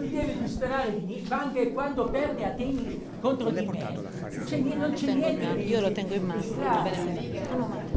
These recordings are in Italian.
ti deve disperare di niente, anche quando perde a temi contro di me. Non c'è niente. Io lo tengo in mano. Va bene.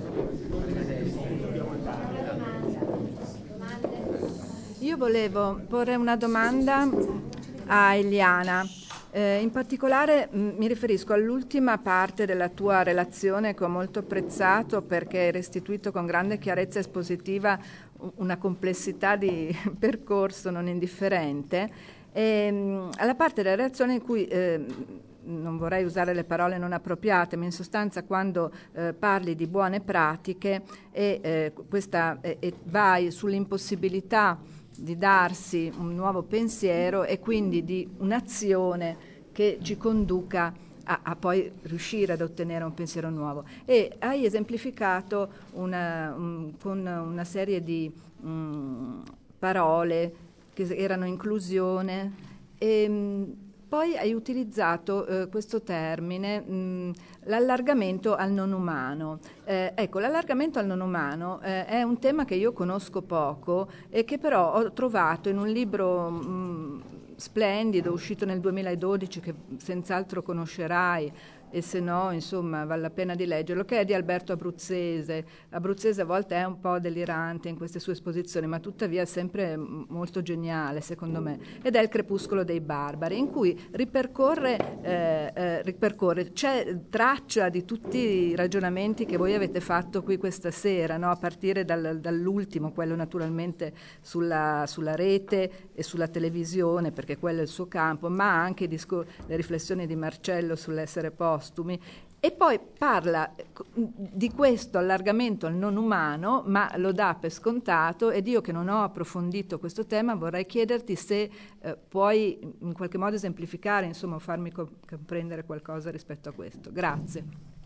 Io volevo porre una domanda a Eliana. In particolare mi riferisco all'ultima parte della tua relazione che ho molto apprezzato perché hai restituito con grande chiarezza espositiva una complessità di percorso non indifferente. Alla parte della relazione in cui non vorrei usare le parole non appropriate, ma in sostanza quando parli di buone pratiche e vai sull'impossibilità di darsi un nuovo pensiero e quindi di un'azione che ci conduca a poi riuscire ad ottenere un pensiero nuovo. E hai esemplificato con una serie di parole che erano inclusione e poi hai utilizzato questo termine, l'allargamento al non umano. Ecco, l'allargamento al non umano è un tema che io conosco poco e che però ho trovato in un libro splendido, uscito nel 2012, che senz'altro conoscerai, e se no, insomma, vale la pena di leggerlo, che è di Alberto Abruzzese. Abruzzese a volte è un po' delirante in queste sue esposizioni, ma tuttavia è sempre molto geniale, secondo me, ed è Il crepuscolo dei barbari, in cui ripercorre, c'è traccia di tutti i ragionamenti che voi avete fatto qui questa sera, no? A partire dall'ultimo, quello naturalmente sulla rete e sulla televisione, perché quello è il suo campo, ma anche le riflessioni di Marcello sull'essere postumi, e poi parla di questo allargamento al non umano, ma lo dà per scontato, ed io che non ho approfondito questo tema vorrei chiederti se puoi in qualche modo esemplificare, insomma, farmi comprendere qualcosa rispetto a questo. Grazie.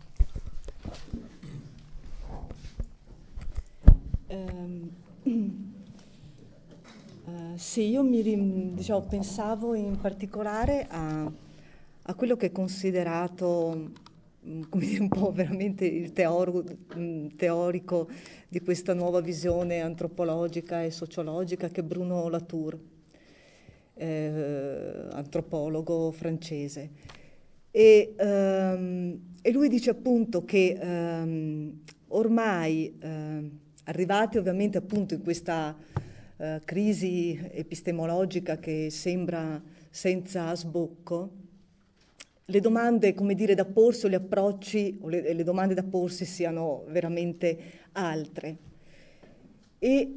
Sì, io pensavo in particolare a quello che è considerato, come dire, un po' veramente il teorico di questa nuova visione antropologica e sociologica, che è Bruno Latour, antropologo francese. E lui dice appunto che ormai, arrivati ovviamente appunto in questa crisi epistemologica che sembra senza sbocco, le domande, come dire, da porsi o gli approcci o le domande da porsi siano veramente altre. E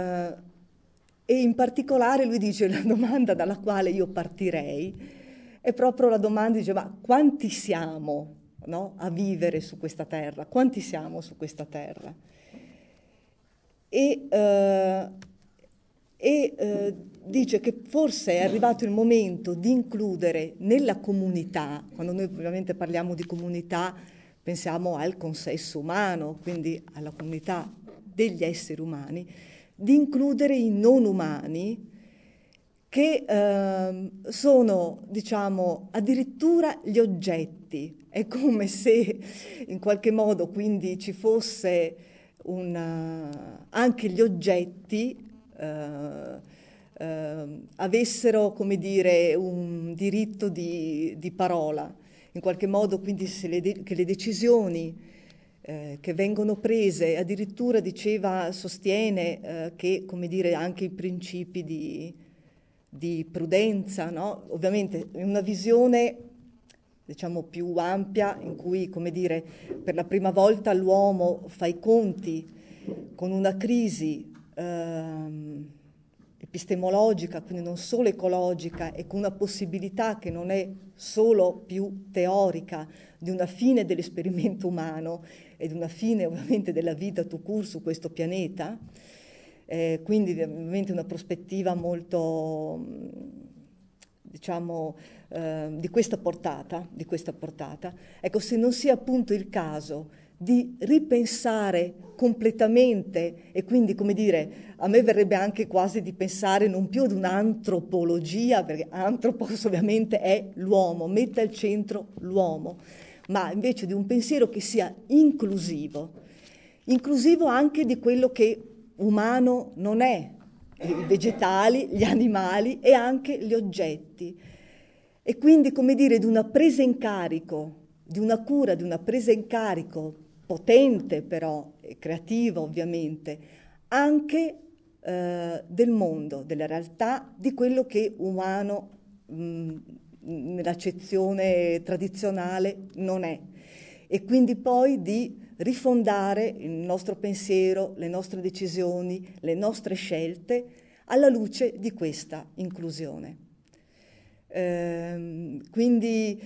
in particolare lui dice la domanda dalla quale io partirei è proprio la domanda, dice, ma quanti siamo, no, a vivere su questa terra? Quanti siamo su questa terra? Dice che forse è arrivato il momento di includere nella comunità, quando noi ovviamente parliamo di comunità pensiamo al consesso umano, quindi alla comunità degli esseri umani, di includere i non umani che sono, diciamo, addirittura gli oggetti. È come se in qualche modo quindi ci fosse anche gli oggetti avessero, come dire, un diritto di parola, in qualche modo, quindi che le decisioni che vengono prese, addirittura sostiene che, come dire, anche i principi di prudenza, no? Ovviamente in una visione, diciamo, più ampia, in cui, come dire, per la prima volta l'uomo fa i conti con una crisi epistemologica, quindi non solo ecologica, e con una possibilità che non è solo più teorica di una fine dell'esperimento umano e di una fine ovviamente della vita tout court su questo pianeta, quindi ovviamente una prospettiva molto, diciamo, di questa portata. Ecco, se non sia appunto il caso di ripensare completamente, e quindi, come dire, a me verrebbe anche quasi di pensare non più ad un'antropologia, perché antropos ovviamente è l'uomo, mette al centro l'uomo, ma invece di un pensiero che sia inclusivo anche di quello che umano non è, i vegetali, gli animali e anche gli oggetti. E quindi, come dire, di una presa in carico, di una cura, di una presa in carico potente però, e creativa ovviamente, anche del mondo, della realtà, di quello che umano nell'accezione tradizionale non è. E quindi poi di rifondare il nostro pensiero, le nostre decisioni, le nostre scelte alla luce di questa inclusione. Quindi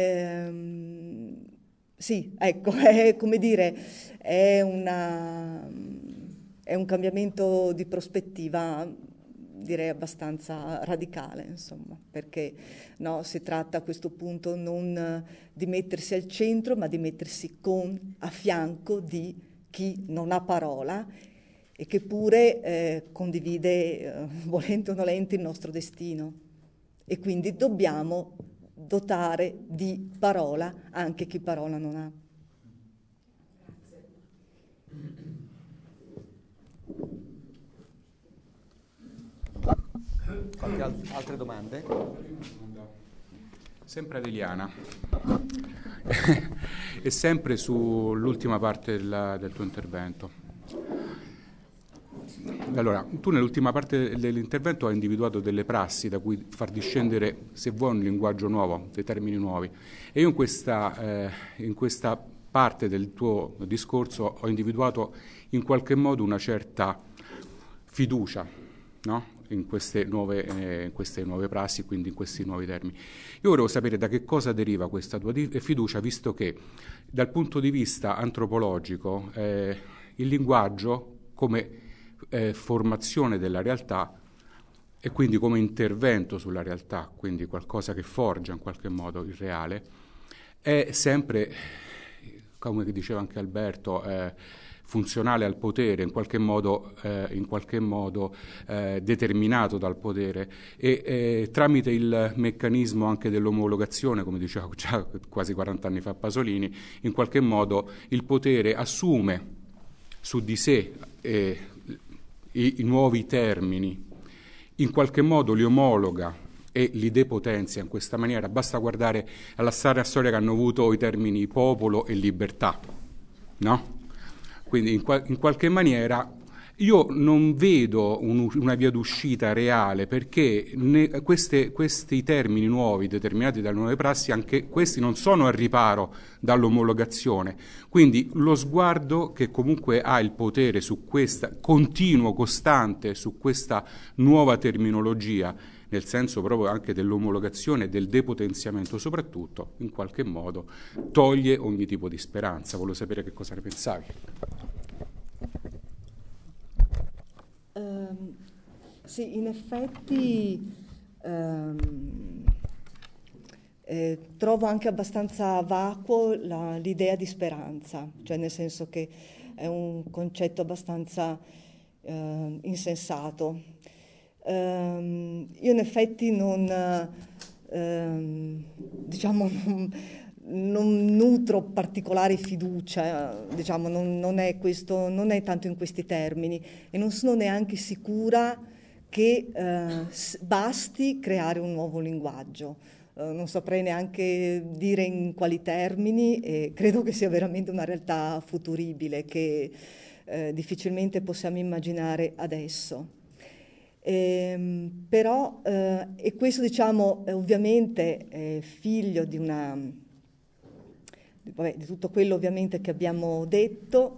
sì, ecco, è come dire, è un cambiamento di prospettiva, direi abbastanza radicale, insomma, perché no, si tratta a questo punto non di mettersi al centro, ma di mettersi a fianco di chi non ha parola e che pure condivide, volente o nolente, il nostro destino. E quindi dobbiamo dotare di parola anche chi parola non ha. Altre domande? Sempre ad Eliana e sempre sull'ultima parte del tuo intervento. Allora, tu nell'ultima parte dell'intervento hai individuato delle prassi da cui far discendere, se vuoi, un linguaggio nuovo, dei termini nuovi. E io in questa parte del tuo discorso ho individuato in qualche modo una certa fiducia, no? In queste nuove prassi, quindi in questi nuovi termini. Io volevo sapere da che cosa deriva questa tua fiducia, visto che dal punto di vista antropologico il linguaggio come formazione della realtà e quindi come intervento sulla realtà, quindi qualcosa che forgia in qualche modo il reale, è sempre, come diceva anche Alberto, funzionale al potere, in qualche modo determinato dal potere e tramite il meccanismo anche dell'omologazione, come diceva già quasi 40 anni fa Pasolini, in qualche modo il potere assume su di sé i nuovi termini, in qualche modo li omologa e li depotenzia in questa maniera. Basta guardare alla storia che hanno avuto i termini popolo e libertà, no? Quindi in qualche maniera io non vedo una via d'uscita reale, perché questi termini nuovi determinati dalle nuove prassi, anche questi non sono al riparo dall'omologazione. Quindi lo sguardo che comunque ha il potere su questa, continuo, costante, su questa nuova terminologia, nel senso proprio anche dell'omologazione e del depotenziamento soprattutto, in qualche modo toglie ogni tipo di speranza. Volevo sapere che cosa ne pensavi. Sì, in effetti trovo anche abbastanza vacuo l'idea di speranza, cioè nel senso che è un concetto abbastanza insensato. Io in effetti non nutro particolare fiducia, diciamo, non è questo, non è tanto in questi termini, e non sono neanche sicura che basti creare un nuovo linguaggio. Non saprei neanche dire in quali termini, e credo che sia veramente una realtà futuribile che difficilmente possiamo immaginare adesso. Però, e questo diciamo ovviamente è figlio di tutto quello ovviamente che abbiamo detto,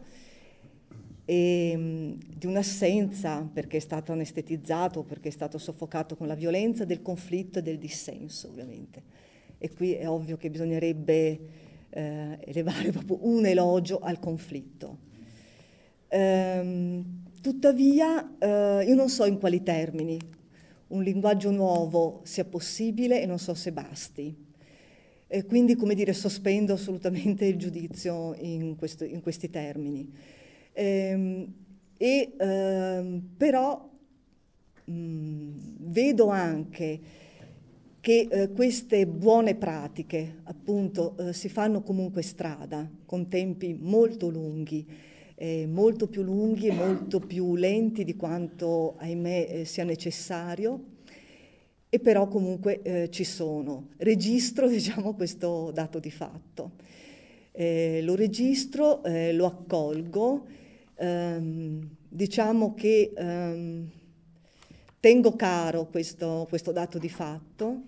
e di un'assenza, perché è stato anestetizzato, perché è stato soffocato con la violenza, del conflitto e del dissenso ovviamente. E qui è ovvio che bisognerebbe elevare proprio un elogio al conflitto. Tuttavia io non so in quali termini un linguaggio nuovo sia possibile e non so se basti. E quindi, come dire, sospendo assolutamente il giudizio in questi termini. Però vedo anche che queste buone pratiche appunto si fanno comunque strada con tempi molto lunghi, molto più lunghi e molto più lenti di quanto, ahimè, sia necessario, e però comunque ci sono. Registro, diciamo, questo dato di fatto. Lo registro, lo accolgo, diciamo che tengo caro questo dato di fatto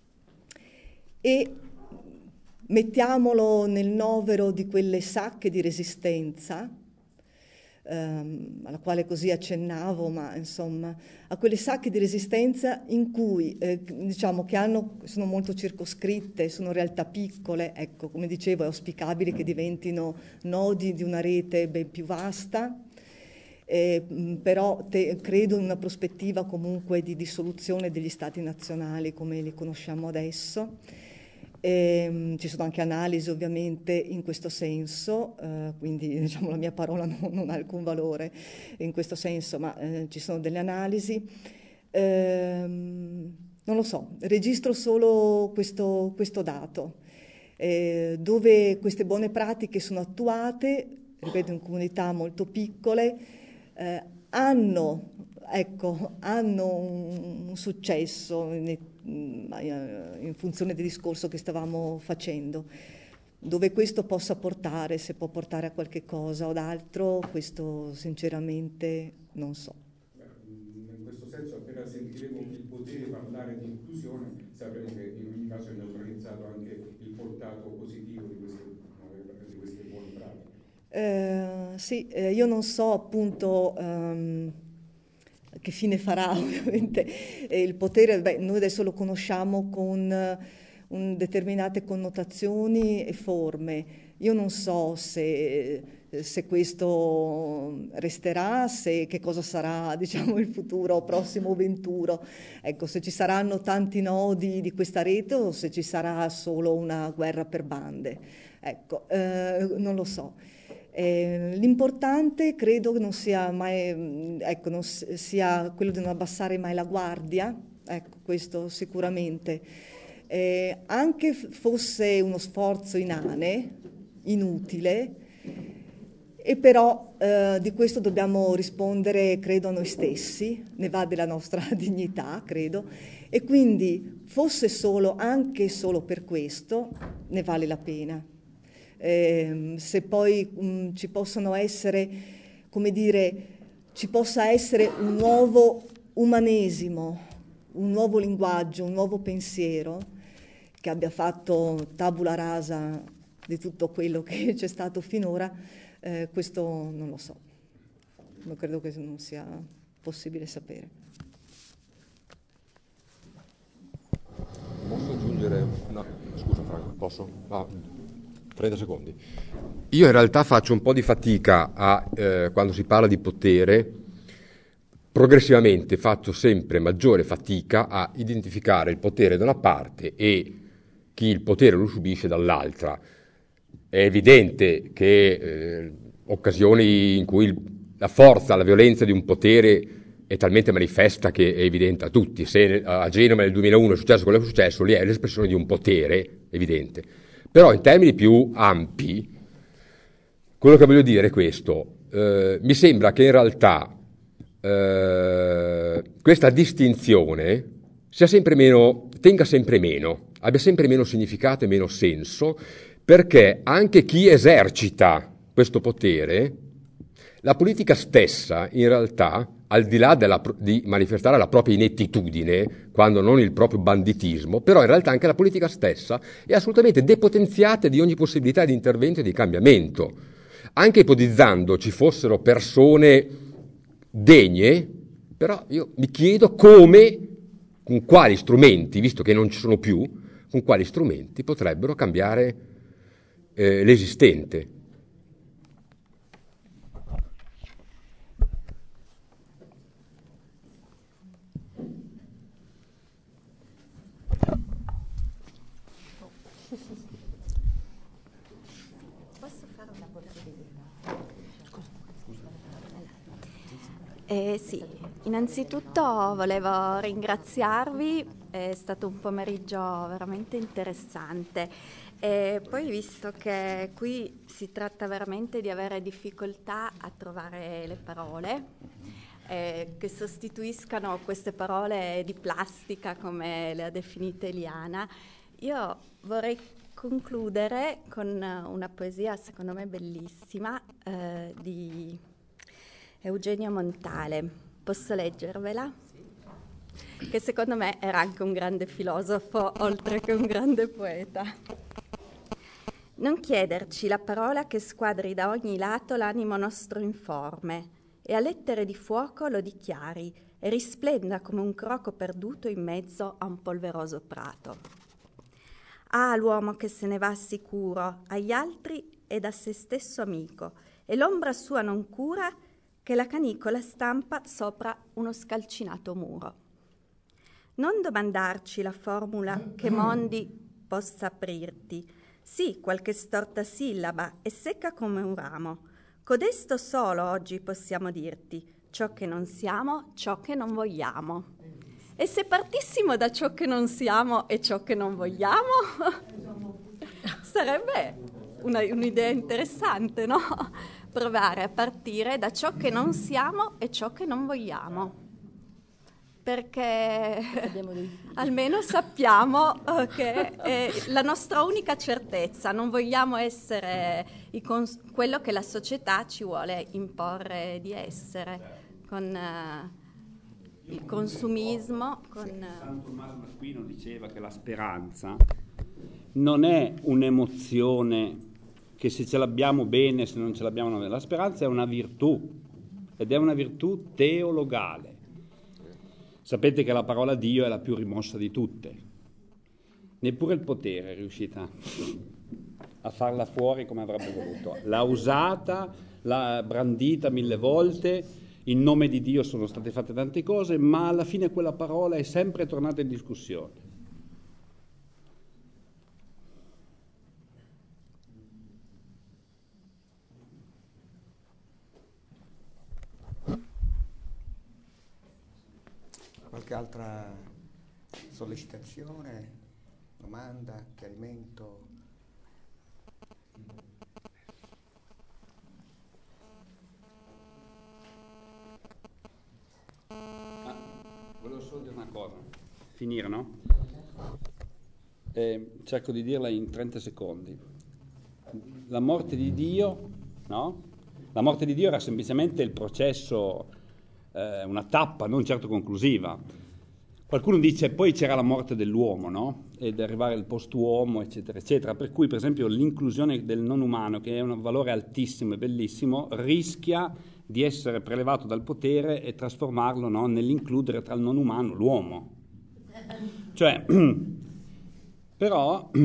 e mettiamolo nel novero di quelle sacche di resistenza, alla quale così accennavo, ma insomma, a quelle sacche di resistenza in cui, diciamo, sono molto circoscritte, sono realtà piccole, ecco, come dicevo, è auspicabile che diventino nodi di una rete ben più vasta, però credo in una prospettiva comunque di dissoluzione degli stati nazionali come li conosciamo adesso. Ci sono anche analisi ovviamente in questo senso, quindi diciamo la mia parola non ha alcun valore in questo senso, ma ci sono delle analisi. Non lo so, registro solo questo dato, dove queste buone pratiche sono attuate, ripeto, in comunità molto piccole, hanno un successo in funzione del discorso che stavamo facendo. Dove questo possa portare, se può portare a qualche cosa o d'altro, questo sinceramente non so. In questo senso, appena sentiremo il potere parlare di inclusione, sapremo che in ogni caso è neutralizzato anche il portato positivo di queste buone pratiche. Sì, io non so appunto che fine farà ovviamente il potere. Noi adesso lo conosciamo con determinate connotazioni e forme. Io non so se questo resterà, che cosa sarà, diciamo, il futuro prossimo venturo. Ecco, se ci saranno tanti nodi di questa rete o se ci sarà solo una guerra per bande. Ecco, non lo so. L'importante credo che non sia mai, ecco, non sia quello di non abbassare mai la guardia, ecco, questo sicuramente. Anche fosse uno sforzo inane, inutile, e però di questo dobbiamo rispondere, credo, a noi stessi, ne va della nostra dignità, credo, e quindi fosse anche solo per questo, ne vale la pena. Se poi ci possono essere, come dire, ci possa essere un nuovo umanesimo, un nuovo linguaggio, un nuovo pensiero che abbia fatto tabula rasa di tutto quello che c'è stato finora, questo non lo so, non credo che non sia possibile sapere. Posso aggiungere? No, scusa Franco, posso? 30 secondi. Io in realtà faccio un po' di fatica quando si parla di potere, progressivamente faccio sempre maggiore fatica a identificare il potere da una parte e chi il potere lo subisce dall'altra. È evidente che occasioni in cui la forza, la violenza di un potere è talmente manifesta che è evidente a tutti. Se a Genova nel 2001 è successo quello che è successo, lì è l'espressione di un potere evidente. Però in termini più ampi, quello che voglio dire è questo. Mi sembra che in realtà questa distinzione tenga sempre meno, abbia sempre meno significato e meno senso, perché anche chi esercita questo potere, la politica stessa in realtà, al di là di manifestare la propria inettitudine, quando non il proprio banditismo, però in realtà anche la politica stessa è assolutamente depotenziata di ogni possibilità di intervento e di cambiamento. Anche ipotizzando ci fossero persone degne, però io mi chiedo con quali strumenti, visto che non ci sono più, con quali strumenti potrebbero cambiare l'esistente. Sì, innanzitutto volevo ringraziarvi è stato un pomeriggio veramente interessante. E poi, visto che qui si tratta veramente di avere difficoltà a trovare le parole, che sostituiscano queste parole di plastica, come le ha definite Eliana, io vorrei concludere con una poesia secondo me bellissima di Eugenio Montale. Posso leggervela? Che secondo me era anche un grande filosofo, oltre che un grande poeta. Non chiederci la parola che squadri da ogni lato l'animo nostro informe, e a lettere di fuoco lo dichiari, e risplenda come un croco perduto in mezzo a un polveroso prato. Ah, l'uomo che se ne va sicuro, agli altri ed a se stesso amico, e l'ombra sua non cura che la canicola stampa sopra uno scalcinato muro. Non domandarci la formula che mondi possa aprirti, sì, qualche storta sillaba e secca come un ramo. Codesto solo oggi possiamo dirti, ciò che non siamo, ciò che non vogliamo. E se partissimo da ciò che non siamo e ciò che non vogliamo, sarebbe un'idea interessante, no? Provare a partire da ciò che non siamo e ciò che non vogliamo. Perché almeno sappiamo che è la nostra unica certezza, non vogliamo essere quello che la società ci vuole imporre di essere, con il consumismo. San Tommaso d'Aquino diceva che la speranza non è un'emozione che se ce l'abbiamo bene, se non ce l'abbiamo bene. La speranza è una virtù, ed è una virtù teologale. Sapete che la parola Dio è la più rimossa di tutte. Neppure il potere è riuscita a farla fuori come avrebbe voluto. L'ha usata, l'ha brandita 1000 volte, in nome di Dio sono state fatte tante cose, ma alla fine quella parola è sempre tornata in discussione. Qualche altra sollecitazione, domanda, chiarimento? Volevo solo dire una cosa, finire, no? Cerco di dirla in 30 secondi. La morte di Dio, no? La morte di Dio era semplicemente il processo, una tappa non certo conclusiva. Qualcuno dice poi c'era la morte dell'uomo, no? Ed arrivare al post-uomo, eccetera, eccetera. Per cui, per esempio, l'inclusione del non umano, che è un valore altissimo e bellissimo, rischia di essere prelevato dal potere e trasformarlo, no, nell'includere tra il non umano l'uomo. Cioè, però,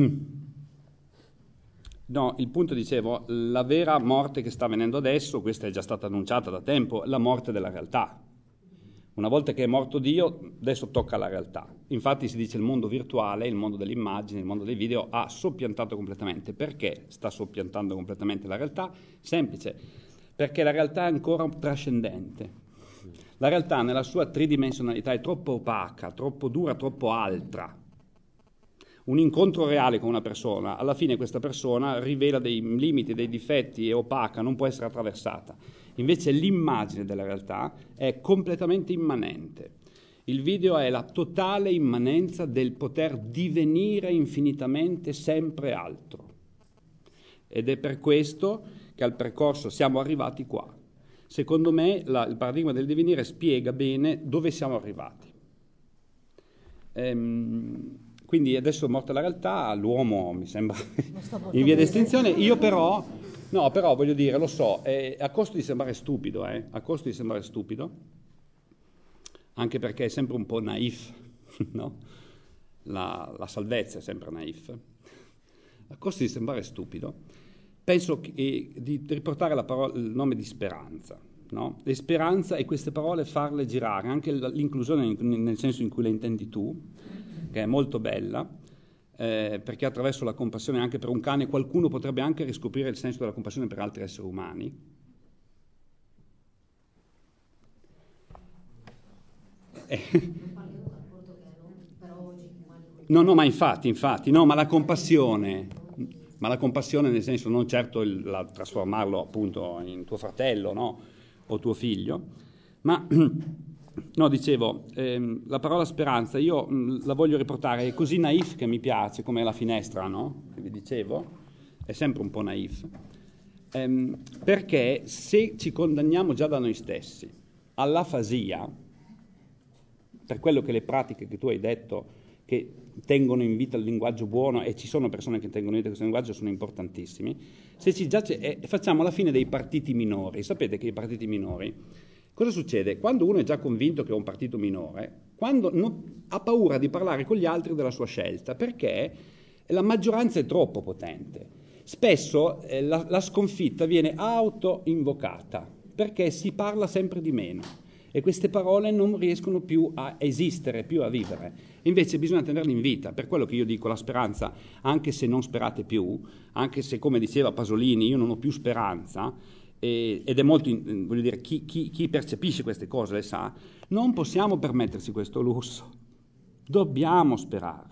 no, il punto, dicevo, la vera morte che sta avvenendo adesso, questa è già stata annunciata da tempo, la morte della realtà. Una volta che è morto Dio, adesso tocca la realtà. Infatti si dice il mondo virtuale, il mondo delle immagini, il mondo dei video ha soppiantato completamente. Perché sta soppiantando completamente la realtà? Semplice, perché la realtà è ancora trascendente. La realtà nella sua tridimensionalità è troppo opaca, troppo dura, troppo altra. Un incontro reale con una persona, alla fine questa persona rivela dei limiti, dei difetti, è opaca, non può essere attraversata. Invece l'immagine della realtà è completamente immanente. Il video è la totale immanenza del poter divenire infinitamente sempre altro. Ed è per questo che al percorso siamo arrivati qua. Secondo me il paradigma del divenire spiega bene dove siamo arrivati. Quindi adesso è morta la realtà, l'uomo mi sembra in via d'estinzione. Io però, no, però voglio dire, lo so, a costo di sembrare stupido, a costo di sembrare stupido, anche perché è sempre un po' naif, no? La salvezza è sempre naif. A costo di sembrare stupido, penso di riportare il nome di speranza, no? E speranza e queste parole farle girare, anche l'inclusione nel senso in cui la intendi tu, che è molto bella, perché attraverso la compassione anche per un cane qualcuno potrebbe anche riscoprire il senso della compassione per altri esseri umani. Non parliamo del rapporto che hanno, però oggi No, ma infatti, no, ma la compassione nel senso non certo trasformarlo appunto in tuo fratello, no? O tuo figlio, ma no, dicevo, la parola speranza io la voglio riportare, è così naif che mi piace, come la finestra, no? Che vi dicevo, è sempre un po' naif, perché se ci condanniamo già da noi stessi all'afasia, per quello che le pratiche che tu hai detto che tengono in vita il linguaggio buono, e ci sono persone che tengono in vita questo linguaggio, sono importantissimi, se ci già facciamo la fine dei partiti minori. Sapete che i partiti minori, cosa succede? Quando uno è già convinto che è un partito minore, ha paura di parlare con gli altri della sua scelta, perché la maggioranza è troppo potente. Spesso la sconfitta viene auto-invocata, perché si parla sempre di meno e queste parole non riescono più a esistere, più a vivere. Invece bisogna tenerle in vita, per quello che io dico la speranza, anche se non sperate più, anche se, come diceva Pasolini, io non ho più speranza, ed è molto, voglio dire, chi percepisce queste cose le sa, non possiamo permettersi questo lusso, dobbiamo sperare.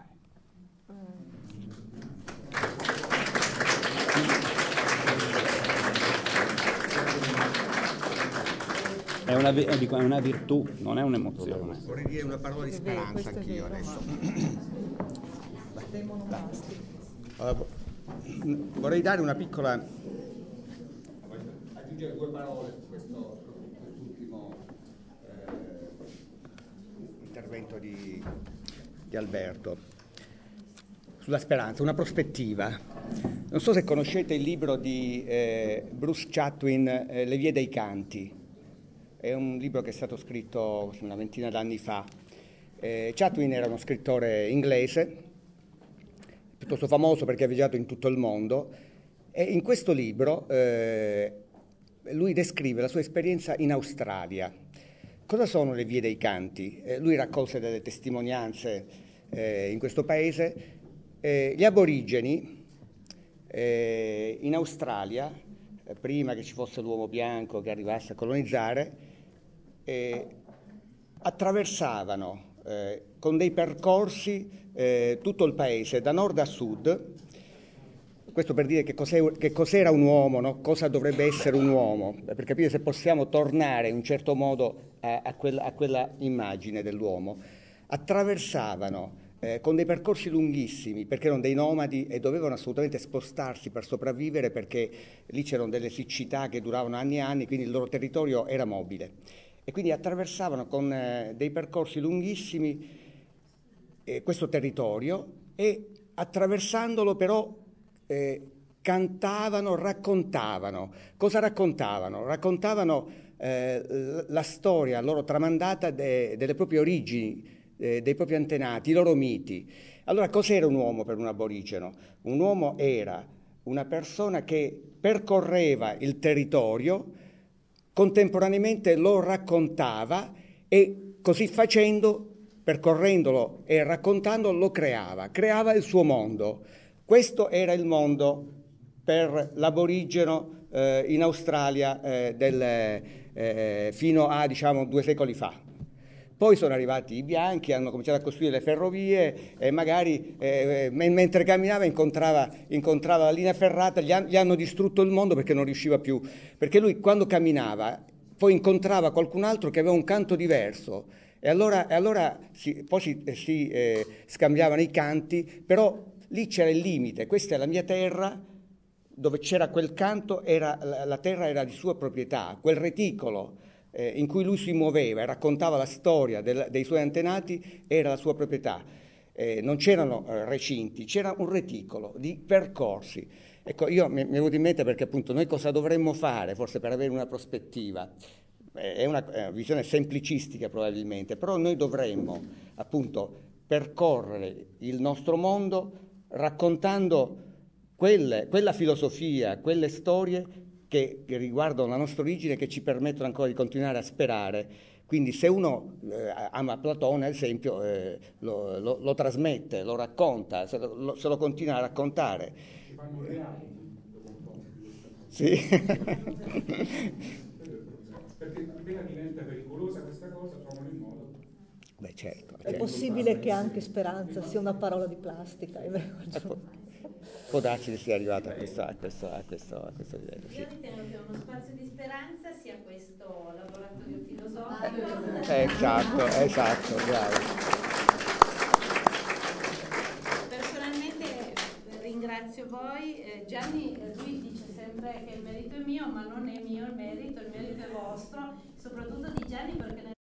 È una virtù, non è un'emozione. Vorrei dire una parola di speranza anch'io adesso. Vorrei dare una piccola... aggiungere due parole su quest'ultimo intervento di Alberto. Sulla speranza, una prospettiva. Non so se conoscete il libro di Bruce Chatwin, Le vie dei canti. È un libro che è stato scritto una ventina d'anni fa. Chatwin era uno scrittore inglese, piuttosto famoso perché ha viaggiato in tutto il mondo, e in questo libro lui descrive la sua esperienza in Australia. Cosa sono le vie dei canti? Lui raccolse delle testimonianze in questo paese. Gli aborigeni in Australia, prima che ci fosse l'uomo bianco che arrivasse a colonizzare, attraversavano con dei percorsi tutto il paese da nord a sud. Questo per dire che cos'era un uomo, no? Cosa dovrebbe essere un uomo, per capire se possiamo tornare in un certo modo a quella immagine dell'uomo. Attraversavano con dei percorsi lunghissimi, perché erano dei nomadi e dovevano assolutamente spostarsi per sopravvivere, perché lì c'erano delle siccità che duravano anni e anni, quindi il loro territorio era mobile. E quindi attraversavano con dei percorsi lunghissimi questo territorio, e attraversandolo però cantavano, raccontavano. Cosa raccontavano? Raccontavano la storia loro tramandata delle proprie origini, dei propri antenati, i loro miti. Allora, cos'era un uomo per un aborigeno? Un uomo era una persona che percorreva il territorio, contemporaneamente lo raccontava e così facendo, percorrendolo e raccontandolo, lo creava il suo mondo. Questo era il mondo per l'aborigeno in Australia fino a, diciamo, 2 secoli fa. Poi sono arrivati i bianchi, hanno cominciato a costruire le ferrovie e magari mentre camminava incontrava la linea ferrata, gli hanno distrutto il mondo perché non riusciva più. Perché lui quando camminava poi incontrava qualcun altro che aveva un canto diverso e allora poi si scambiavano i canti, però lì c'era il limite. Questa è la mia terra, dove c'era quel canto, la terra era di sua proprietà, quel reticolo in cui lui si muoveva e raccontava la storia dei suoi antenati era la sua proprietà. Non c'erano recinti, c'era un reticolo di percorsi. Ecco, io mi è venuto in mente perché appunto noi cosa dovremmo fare, forse per avere una prospettiva, è una visione semplicistica probabilmente, però noi dovremmo appunto percorrere il nostro mondo raccontando quella filosofia, quelle storie che riguardano la nostra origine, che ci permettono ancora di continuare a sperare. Quindi se uno ama Platone, ad esempio, lo trasmette, lo racconta, se lo continua a raccontare. Si fanno reali dopo un po'. Sì. Perché appena diventa pericolosa questa cosa, trovano il modo. Beh, certo. È possibile che anche speranza sia una parola di plastica. Può darsi che sia arrivata a questo livello. Sì. Io ritengo che uno spazio di speranza sia questo laboratorio filosofico. Esatto, bravo. Personalmente ringrazio voi. Gianni, lui dice sempre che il merito è mio, ma non è mio il merito è vostro, soprattutto di Gianni perché